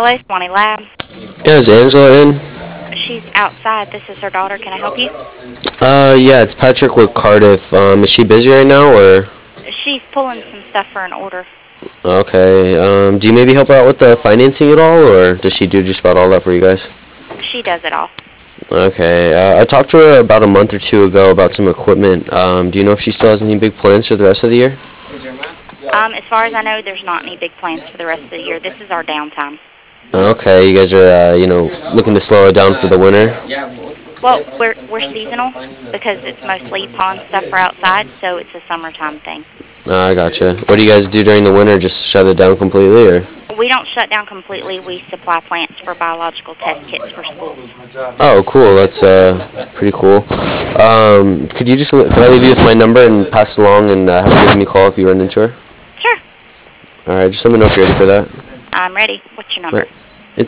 Hello, Swanee Lab. Yeah, is Angela in? She's outside. This is her daughter. Can I help you? Yeah, it's Patrick with Cardiff. Is she busy right now, or? She's pulling some stuff for an order. Okay, do you maybe help her out with the financing at all, or does she do just about all that for you guys? She does it all. Okay, I talked to her about a month or two ago about some equipment. Do you know if she still has any big plans for the rest of the year? As far as I know, there's not any big plans for the rest of the year. This is our downtime. Okay, you guys are, looking to slow it down for the winter? Well, we're seasonal because it's mostly pond stuff for outside, so it's a summertime thing. I gotcha. What do you guys do during the winter? Just shut it down completely, or? We don't shut down completely. We supply plants for biological test kits for schools. Oh, cool. That's pretty cool. Could I leave you with my number and pass it along and have her give me a call if you run into her? Sure. All right, just let me know if you're ready for that. I'm ready. What's your number? Right. It's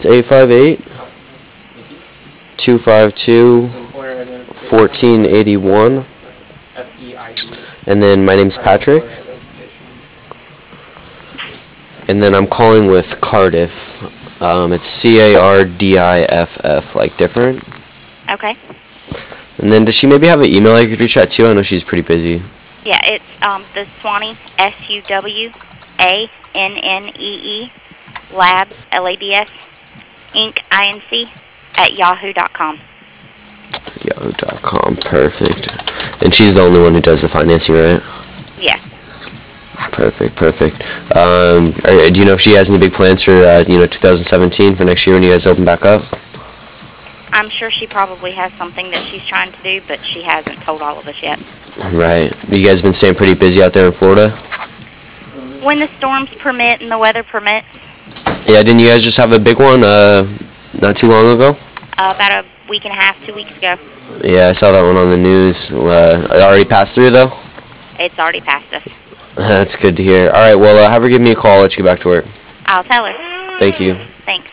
858-252-1481. And then my name's Patrick. And then I'm calling with Cardiff. It's Cardiff, like different. Okay. And then does she maybe have an email I could reach out to? I know she's pretty busy. Yeah, it's the Swanee, SUWANNEE, Labs, LABS, Inc., INC, at yahoo.com. Yahoo.com, perfect. And she's the only one who does the financing, right? Yeah. Perfect. Do you know if she has any big plans for 2017 for next year when you guys open back up? I'm sure she probably has something that she's trying to do, but she hasn't told all of us yet. Right. You guys been staying pretty busy out there in Florida? When the storms permit and the weather permits. Yeah, didn't you guys just have a big one not too long ago? About a week and a half, 2 weeks ago. Yeah, I saw that one on the news. It already passed through, though? It's already passed us. That's good to hear. All right, well, have her give me a call. I'll let you get back to work. I'll tell her. Thank you. Thanks.